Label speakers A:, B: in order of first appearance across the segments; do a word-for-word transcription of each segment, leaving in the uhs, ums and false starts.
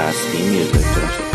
A: podcast theme music, don't you?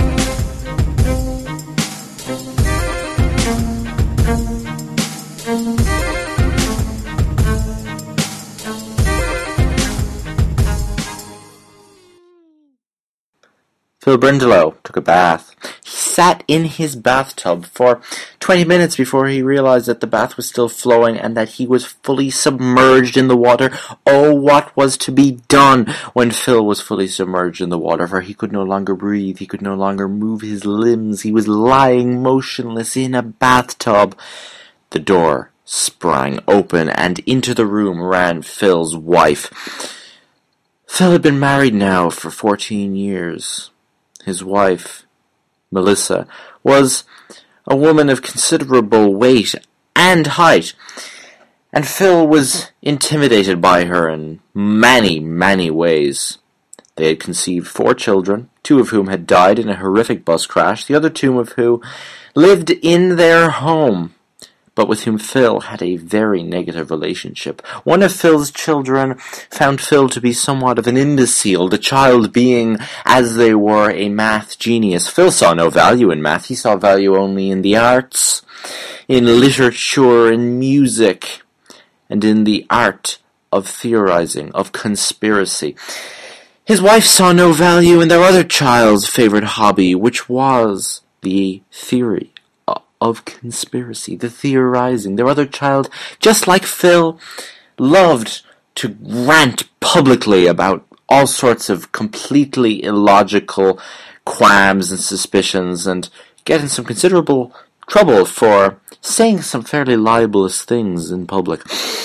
A: Phil Brindlelow took a bath. He sat in his bathtub for twenty minutes before he realized that the bath was still flowing and that he was fully submerged in the water. Oh, what was to be done when Phil was fully submerged in the water, for he could no longer breathe, he could no longer move his limbs, he was lying motionless in a bathtub. The door sprang open, and into the room ran Phil's wife. Phil had been married now for fourteen years. His wife, Melissa, was a woman of considerable weight and height, and Phil was intimidated by her in many, many ways. They had conceived four children, two of whom had died in a horrific bus crash, the other two of whom lived in their home, but with whom Phil had a very negative relationship. One of Phil's children found Phil to be somewhat of an imbecile, the child being, as they were, a math genius. Phil saw no value in math. He saw value only in the arts, in literature, in music, and in the art of theorizing, of conspiracy. His wife saw no value in their other child's favorite hobby, which was the theory of conspiracy, the theorizing. Their other child, just like Phil, loved to rant publicly about all sorts of completely illogical qualms and suspicions, and get in some considerable trouble for saying some fairly libelous things in public.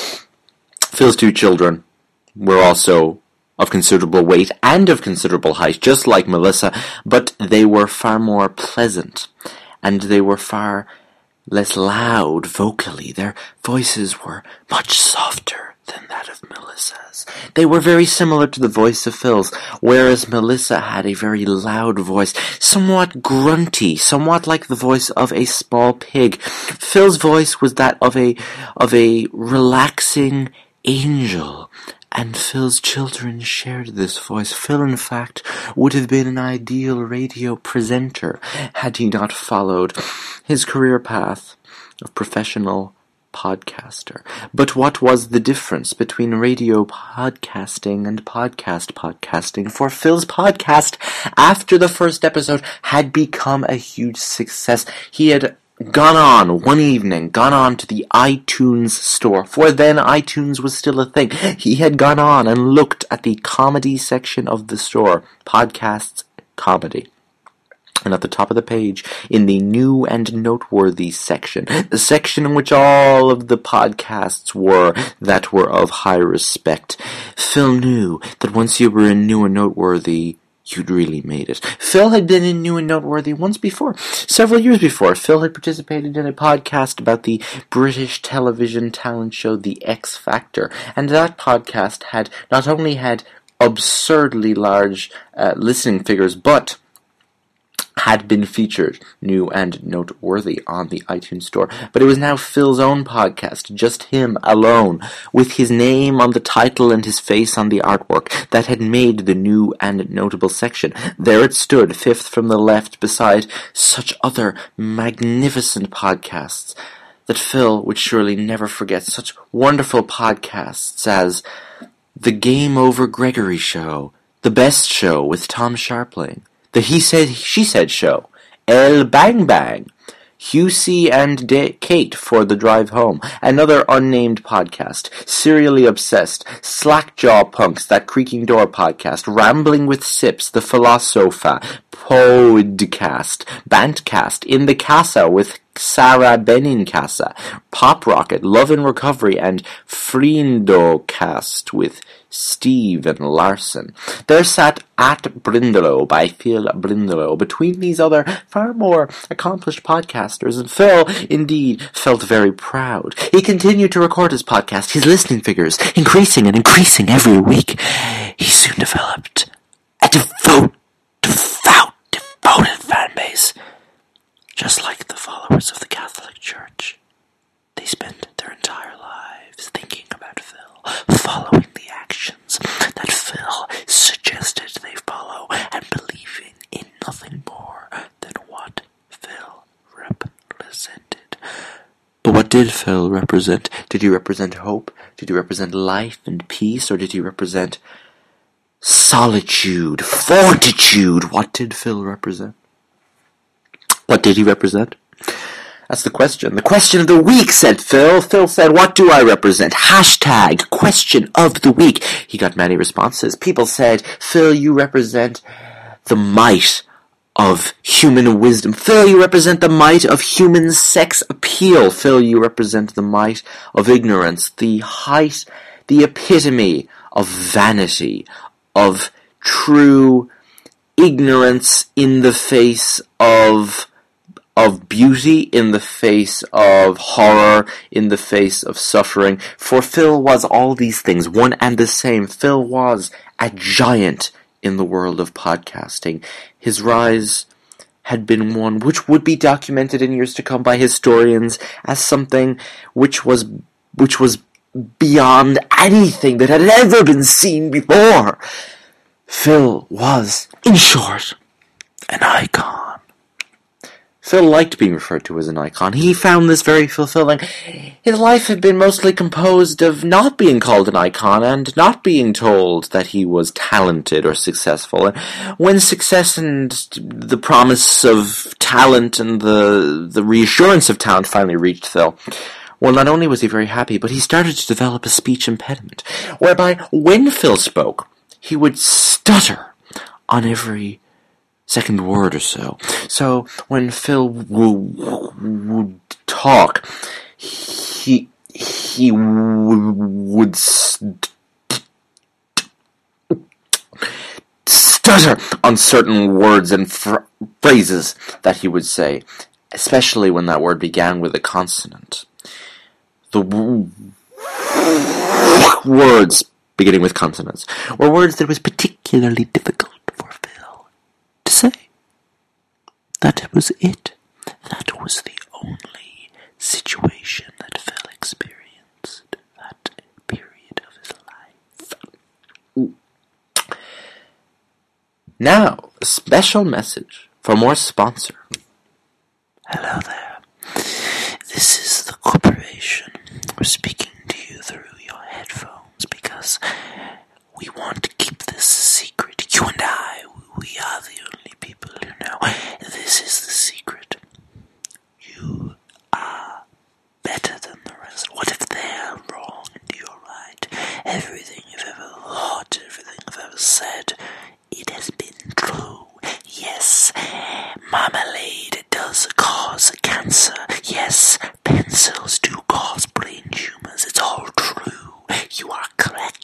A: Phil's two children were also of considerable weight and of considerable height, just like Melissa, but they were far more pleasant, and they were far less loud vocally. Their voices were much softer than that of Melissa's. They were very similar to the voice of Phil's, whereas Melissa had a very loud voice, somewhat grunty, somewhat like the voice of a small pig. Phil's voice was that of a of a relaxing angel, and Phil's children shared this voice. Phil, in fact, would have been an ideal radio presenter had he not followed his career path of professional podcaster. But what was the difference between radio podcasting and podcast podcasting? For Phil's podcast, after the first episode, had become a huge success. He had gone on one evening, gone on to the iTunes store, for then iTunes was still a thing. He had gone on and looked at the comedy section of the store, podcasts, comedy. And at the top of the page, in the new and noteworthy section, the section in which all of the podcasts were that were of high respect, Phil knew that once you were in new and noteworthy, you'd really made it. Phil had been in New and Noteworthy once before, several years before. Phil had participated in a podcast about the British television talent show The X Factor, and that podcast had not only had absurdly large uh, listening figures, but had been featured new and noteworthy on the iTunes store. But it was now Phil's own podcast, just him alone, with his name on the title and his face on the artwork, that had made the new and notable section. There it stood, fifth from the left, beside such other magnificent podcasts that Phil would surely never forget. Such wonderful podcasts as The Game Over Gregory Show, The Best Show with Tom Sharpling, The He Said, She Said Show, El Bang Bang, Husey and De- Kate for the Drive Home, another unnamed podcast, Serially Obsessed, Slackjaw Punks, That Creaking Door podcast, Rambling with Sips, The Philosopha, Podcast, Bantcast, In the Casa with Sarah Benincasa, Pop Rocket, Love in Recovery, and Friendocast with Steve and Larson. There sat At Brindlelow by Phil Brindlelow between these other far more accomplished podcasters, and Phil, indeed, felt very proud. He continued to record his podcast, his listening figures increasing and increasing every week. He soon developed a devout, devout, devoted fan base. Just like the followers of the Catholic Church, they spend their entire lives thinking about Phil, following the actions that Phil suggested they follow, and believing But what did Phil represent? Did he represent hope? Did he represent life and peace? Or did he represent solitude, fortitude? What did Phil represent? What did he represent? That's the question. The question of the week, said Phil. Phil said, what do I represent? Hashtag question of the week. He got many responses. People said, Phil, you represent the might of human wisdom. Phil, you represent the might of human sex appeal. Phil, you represent the might of ignorance, the height, the epitome of vanity, of true ignorance in the face of of beauty, in the face of horror, in the face of suffering. For Phil was all these things, one and the same. Phil was a giant in the world of podcasting. His rise had been one which would be documented in years to come by historians as something which was which was beyond anything that had ever been seen before. Phil was, in short, an icon. Phil liked being referred to as an icon. He found this very fulfilling. His life had been mostly composed of not being called an icon and not being told that he was talented or successful. And when success and the promise of talent and the, the reassurance of talent finally reached Phil, well, not only was he very happy, but he started to develop a speech impediment, whereby when Phil spoke, he would stutter on every second word or so. So when Phil w- would talk, he he w- would st- stutter on certain words and fr- phrases that he would say, especially when that word began with a consonant. The w- words beginning with consonants were words that was particularly difficult for Phil to say. That was it. That was the only situation that Phil experienced that period of his life. Now, a special message from our sponsor. Hello there. This is the corporation. We're speaking to you through your headphones because we want to keep this a secret. You and I, we are the only people who know. This is the secret. You are better than the rest. What if they're wrong and you're right? Everything you've ever thought, everything you've ever said, it has been true. Yes, marmalade does cause cancer. Yes, pencils do cause brain tumors. It's all true. You are correct.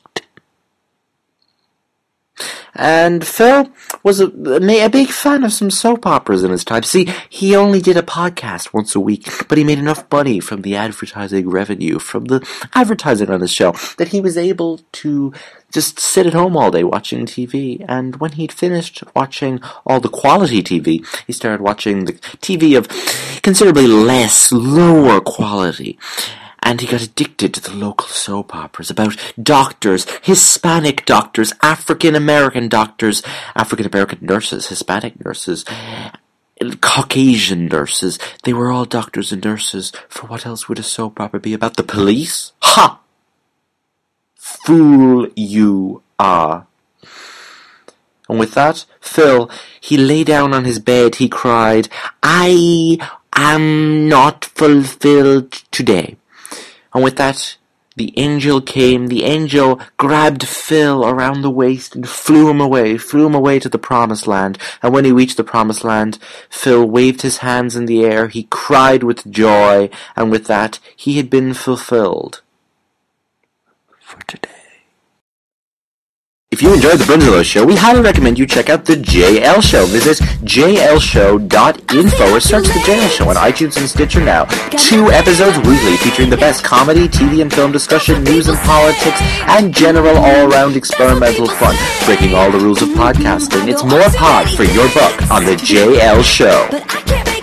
A: And Phil was a, a big fan of some soap operas in his time. See, he only did a podcast once a week, but he made enough money from the advertising revenue, from the advertising on his show, that he was able to just sit at home all day watching T V. And when he'd finished watching all the quality T V, he started watching the T V of considerably less, lower quality. And he got addicted to the local soap operas about doctors, Hispanic doctors, African-American doctors, African-American nurses, Hispanic nurses, Caucasian nurses. They were all doctors and nurses. For what else would a soap opera be about? The police? Ha! Fool you are. And with that, Phil, he lay down on his bed, he cried, I am not fulfilled today. And with that, the angel came. The angel grabbed Phil around the waist and flew him away, flew him away to the promised land. And when he reached the promised land, Phil waved his hands in the air. He cried with joy. And with that, he had been fulfilled for today. If you enjoyed the Brunzalo Show, we highly recommend you check out the J L Show. Visit j l show dot info or search the J L Show on iTunes and Stitcher now. Two episodes weekly featuring the best comedy, T V and film discussion, news and politics, and general all-around experimental fun. Breaking all the rules of podcasting, it's more pod for your buck on the J L Show.